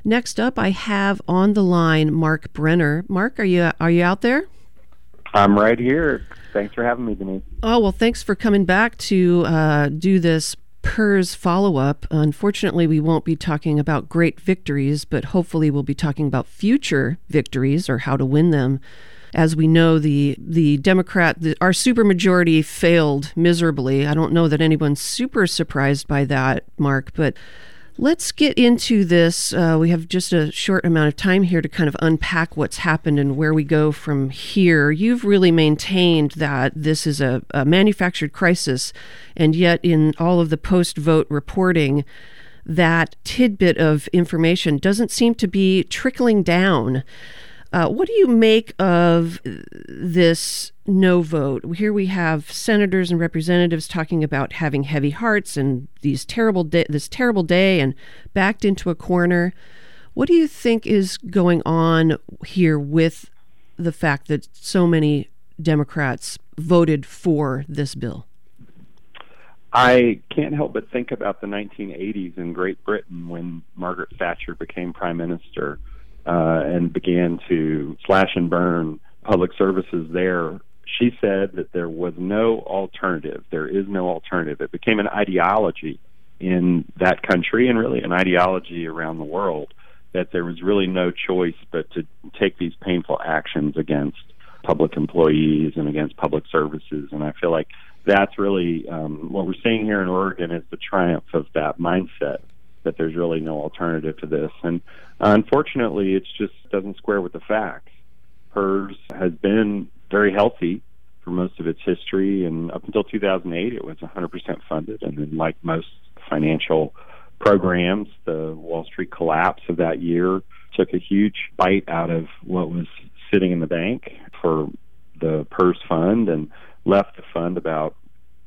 Next up, I have on the line Mark Brenner. Mark, are you out there? I'm right here. Thanks for having me, Denise. Oh, well, thanks for coming back to do this PERS follow-up. Unfortunately, we won't be talking about great victories, but hopefully we'll be talking about future victories or how to win them. As we know, the our supermajority failed miserably. I don't know that anyone's super surprised by that, Mark, but let's get into this. We have just a short amount of time here to kind of unpack what's happened and where we go from here. You've really maintained that this is a manufactured crisis, and yet in all of the post-vote reporting, that tidbit of information doesn't seem to be trickling down. What do you make of this no vote? Here we have senators and representatives talking about having heavy hearts and this terrible day and backed into a corner. What do you think is going on here with the fact that so many Democrats voted for this bill? I can't help but think about the 1980s in Great Britain when Margaret Thatcher became prime minister. And began to slash and burn public services there. She said that there was no alternative. There is no alternative. It became an ideology in that country and really an ideology around the world that there was really no choice but to take these painful actions against public employees and against public services. And I feel like that's really what we're seeing here in Oregon is the triumph of that mindset, that there's really no alternative to this. And unfortunately, it just doesn't square with the facts. PERS has been very healthy for most of its history, and up until 2008, it was 100% funded. And then, like most financial programs, the Wall Street collapse of that year took a huge bite out of what was sitting in the bank for the PERS fund and left the fund about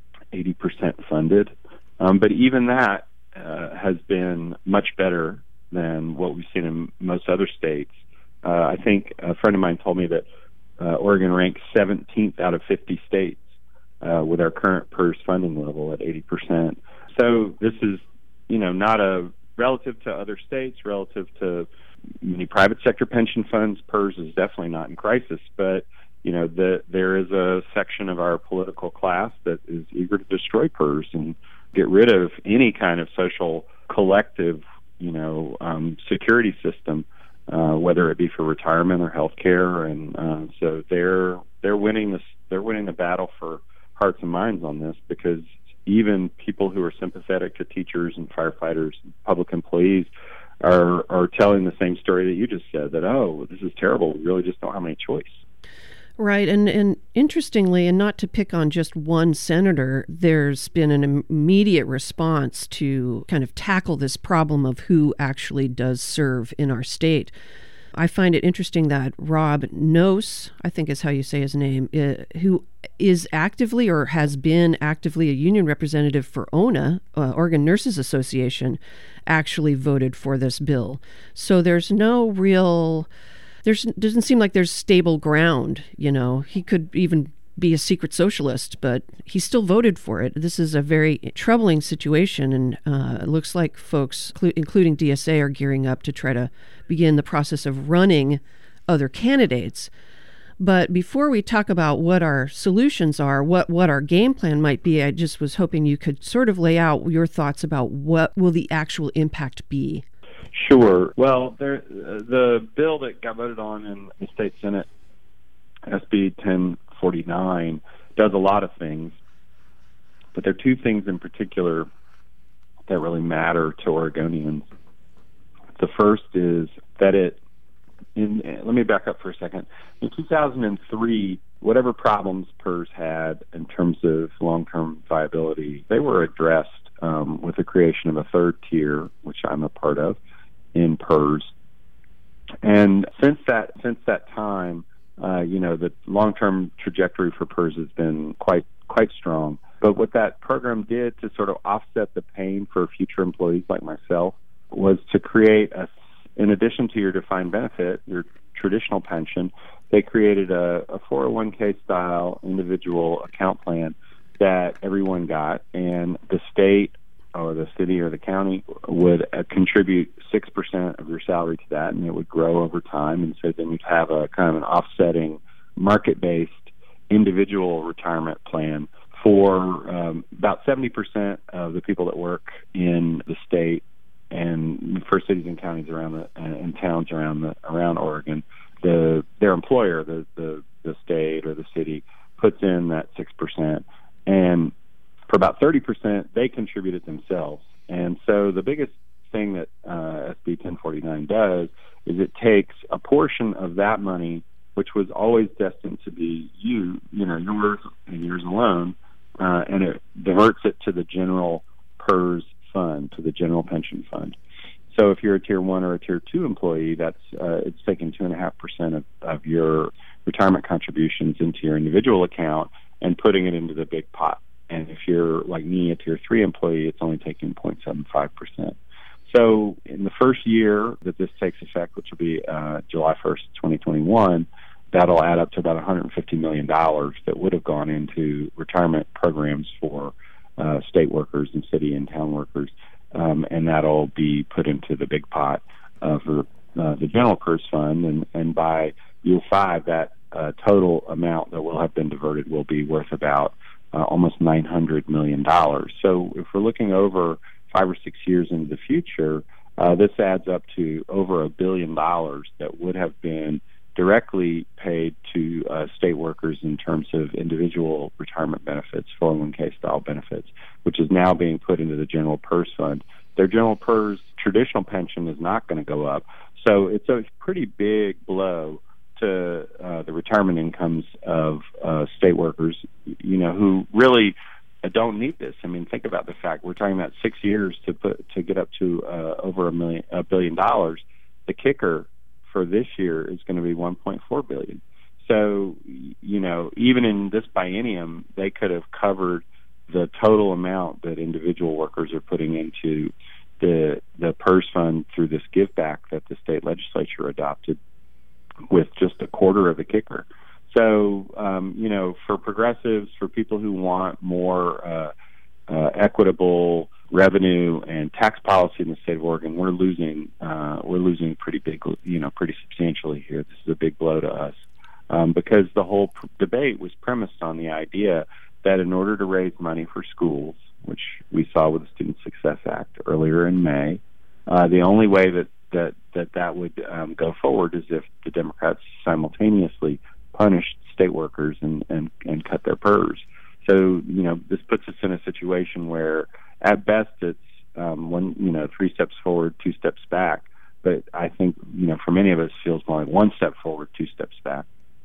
80% funded. But even that has been much better than what we've seen in most other states. I think a friend of mine told me that Oregon ranks 17th out of 50 states with our current PERS funding level at 80%. So this is, not a relative to other states, relative to many private sector pension funds. PERS is definitely not in crisis, but there is a section of our political class that is eager to destroy PERS and get rid of any kind of social collective, security system, whether it be for retirement or health care. And so they're winning this. They're winning the battle for hearts and minds on this, because even people who are sympathetic to teachers and firefighters and public employees are telling the same story that you just said, that, oh, this is terrible. We really just don't have any choice. Right. And interestingly, and not to pick on just one senator, there's been an immediate response to kind of tackle this problem of who actually does serve in our state. I find it interesting that Rob Noose, I think is how you say his name, who is actively or has been actively a union representative for ONA, Oregon Nurses Association, actually voted for this bill. So there's no real... doesn't seem like there's stable ground, He could even be a secret socialist, but he still voted for it. This is a very troubling situation, and it looks like folks, including DSA, are gearing up to try to begin the process of running other candidates. But before we talk about what our solutions are, what our game plan might be, I just was hoping you could sort of lay out your thoughts about what will the actual impact be. Sure. Well, the bill that got voted on in the state Senate, SB 1049, does a lot of things, but there are two things in particular that really matter to Oregonians. The first is that let me back up for a second. In 2003, whatever problems PERS had in terms of long-term viability, they were addressed with the creation of a third tier, which I'm a part of, in PERS. And since that time, the long-term trajectory for PERS has been quite strong. But what that program did to sort of offset the pain for future employees like myself was to create in addition to your defined benefit, your traditional pension, they created a 401k style individual account plan that everyone got, and the state or the city or the county would contribute 6% of your salary to that, and it would grow over time. And so then you'd have a kind of an offsetting market-based individual retirement plan for about 70% of the people that work in the state and for cities and counties around and towns around Oregon. Their employer, the state or the city, puts in that 6%, and for about 30%, they contribute it themselves. And so the biggest thing that SB 1049 does is it takes a portion of that money, which was always destined to be yours and yours alone, and it diverts it to the general PERS fund, to the general pension fund. So if you're a Tier 1 or a Tier 2 employee, that's it's taking 2.5% of your retirement contributions into your individual account and putting it into the big pot. And if you're like me, a Tier 3 employee, it's only taking 0.75%. So in the first year that this takes effect, which will be July 1st, 2021, that'll add up to about $150 million that would have gone into retirement programs for state workers and city and town workers. And that'll be put into the big pot for the general PERS fund. And by year 5, that total amount that will have been diverted will be worth about almost $900 million. So if we're looking over 5 or 6 years into the future, this adds up to over $1 billion that would have been directly paid to state workers in terms of individual retirement benefits, 401k style benefits, which is now being put into the general PERS fund. Their general PERS traditional pension is not going to go up. So it's a pretty big blow to the retirement incomes of state workers, who really don't need this. I mean, think about the fact we're talking about 6 years to get up to over $1 billion. The kicker for this year is going to be $1.4 billion. So, even in this biennium, they could have covered the total amount that individual workers are putting into the PERS fund through this give back that the state legislature adopted, with just a quarter of the kicker. So, for progressives, for people who want more equitable revenue and tax policy in the state of Oregon, we're losing pretty big, pretty substantially here. This is a big blow to us because the whole debate was premised on the idea that in order to raise money for schools, which we saw with the Student Success Act earlier in May, the only way that would go forward is if the Democrats simultaneously punished state workers and cut their PERS. So, this puts us in a situation where at best it's 3 steps forward, 2 steps back. But I think, for many of us, feels more like 1 step forward, 2 steps back.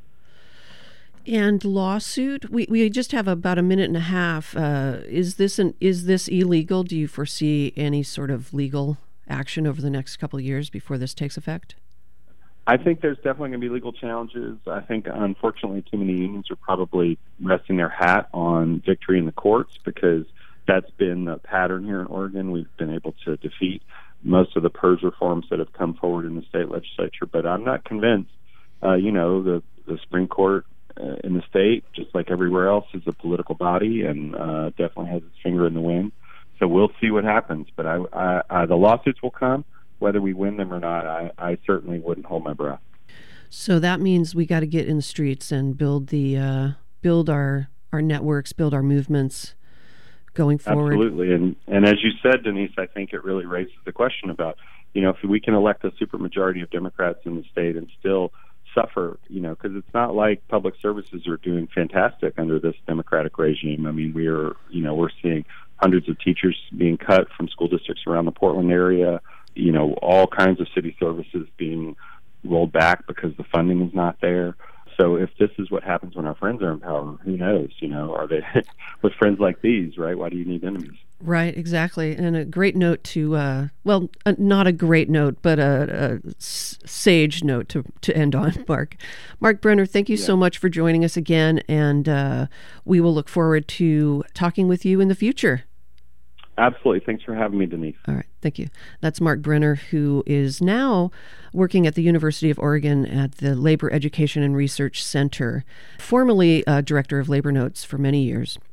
And lawsuit, we just have about a minute and a half. Is this illegal? Do you foresee any sort of legal action over the next couple of years before this takes effect? I think there's definitely going to be legal challenges. I think, unfortunately, too many unions are probably resting their hat on victory in the courts because that's been the pattern here in Oregon. We've been able to defeat most of the PERS reforms that have come forward in the state legislature, but I'm not convinced. The Supreme Court in the state, just like everywhere else, is a political body and definitely has its finger in the wind. So we'll see what happens. But the lawsuits will come. Whether we win them or not, I certainly wouldn't hold my breath. So that means we got to get in the streets and build our networks, build our movements going forward. Absolutely. And as you said, Denise, I think it really raises the question about, if we can elect a supermajority of Democrats in the state and still suffer, because it's not like public services are doing fantastic under this Democratic regime. I mean, we're seeing hundreds of teachers being cut from school districts around the Portland area, all kinds of city services being rolled back because the funding is not there. So if this is what happens when our friends are in power, who knows? Are they with friends like these, right? Why do you need enemies? Right, exactly. And a great note to, not a great note, but a sage note to end on, Mark. Mark Brenner, thank you so much for joining us again, and we will look forward to talking with you in the future. Absolutely. Thanks for having me, Denise. All right. Thank you. That's Mark Brenner, who is now working at the University of Oregon at the Labor Education and Research Center, formerly Director of Labor Notes for many years.